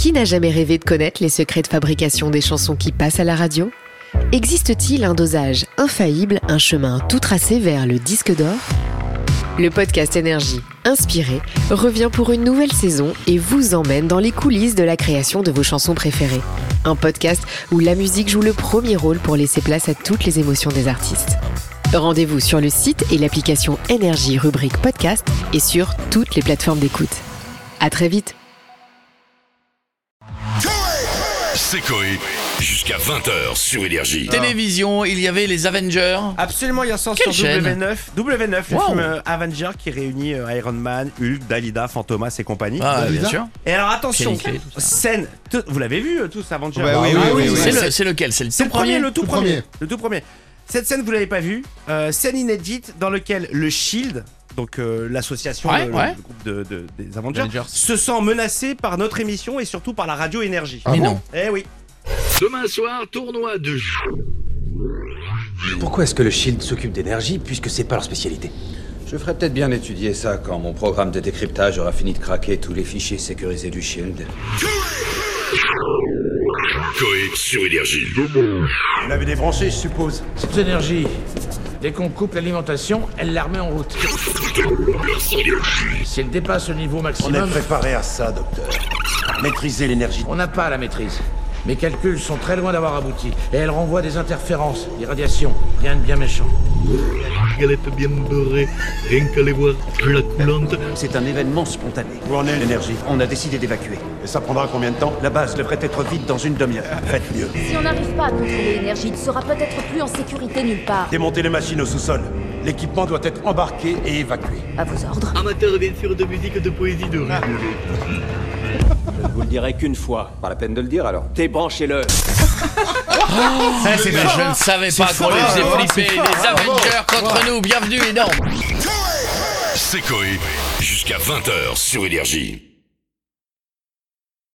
Qui n'a jamais rêvé de connaître les secrets de fabrication des chansons qui passent à la radio ? Existe-t-il un dosage infaillible, un chemin tout tracé vers le disque d'or ? Le podcast Énergie, inspiré, revient pour une nouvelle saison et vous emmène dans les coulisses de la création de vos chansons préférées. Un podcast où la musique joue le premier rôle pour laisser place à toutes les émotions des artistes. Rendez-vous sur le site et l'application Énergie rubrique podcast et sur toutes les plateformes d'écoute. À très vite. C'est Coé, jusqu'à 20h sur Énergie. Télévision, il y avait les Avengers. Absolument, il y a ça Quelle sur chaîne W9, le Wow. film Avenger qui réunit Iron Man, Hulk, Dalida, Fantomas et compagnie. Ah, bien sûr. Et alors attention, Pierre Niclet, tout ça. scène, vous l'avez vu tous Avenger? Oui. C'est lequel? C'est le C'est tout premier. le tout premier. Cette scène vous l'avez pas vue, scène inédite dans laquelle le Shield, donc l'association, Ouais. le groupe des Avengers, se sent menacé par notre émission et surtout par la radio Énergie. Mais non. Eh oui. Demain soir, tournoi de jeu. Pourquoi est-ce que le Shield s'occupe d'énergie puisque c'est pas leur spécialité? Je ferais peut-être bien étudier ça quand mon programme de décryptage aura fini de craquer tous les fichiers sécurisés du Shield. Coé sur Énergie. Vous l'avez débranché, je suppose. Cette énergie, dès qu'on coupe l'alimentation, elle la remet en route. Si elle dépasse le niveau On est maximum, préparé à ça, docteur. Maîtriser l'énergie. on n'a pas la maîtrise. Mes calculs sont très loin d'avoir abouti. Et elle renvoie des interférences, des radiations. Rien de bien méchant. Galette bien beurrée, rien qu'à les voir la coulante. C'est un événement spontané. Où en est l'énergie? On a décidé d'évacuer. Et ça prendra combien de temps? La base devrait être vide dans une demi-heure. Faites mieux. Si on n'arrive pas à contrôler l'énergie, il ne sera peut-être plus en sécurité nulle part. Démontez les machines au sous-sol. L'équipement doit être embarqué et évacué. À vos ordres. Amateur bien sûr de musique, de poésie, de rire. Je ne vous le dirai qu'une fois. Pas la peine de le dire alors. Débranchez-le. Je ne savais pas qu'on les faisait flipper. Les Avengers contre nous. Bienvenue, énorme. C'est Coé, jusqu'à 20h sur Énergie.